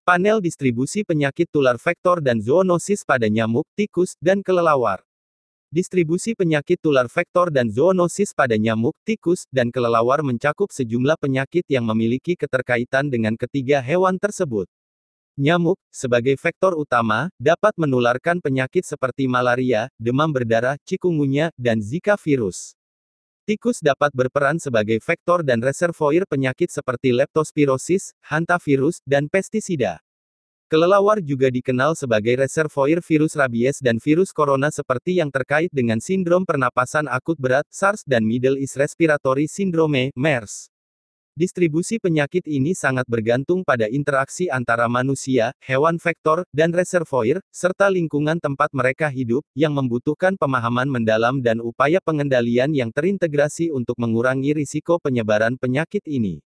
Panel distribusi penyakit tular vektor dan zoonosis pada nyamuk, tikus, dan kelelawar. Distribusi penyakit tular vektor dan zoonosis pada nyamuk, tikus, dan kelelawar mencakup sejumlah penyakit yang memiliki keterkaitan dengan ketiga hewan tersebut. Nyamuk, sebagai vektor utama, dapat menularkan penyakit seperti malaria, demam berdarah, chikungunya, dan Zika virus. Tikus dapat berperan sebagai vektor dan reservoir penyakit seperti leptospirosis, hantavirus, dan pestisida. Kelelawar juga dikenal sebagai reservoir virus rabies dan virus corona seperti yang terkait dengan sindrom pernapasan akut berat, SARS, dan Middle East Respiratory Syndrome, MERS. Distribusi penyakit ini sangat bergantung pada interaksi antara manusia, hewan vektor, dan reservoir, serta lingkungan tempat mereka hidup, yang membutuhkan pemahaman mendalam dan upaya pengendalian yang terintegrasi untuk mengurangi risiko penyebaran penyakit ini.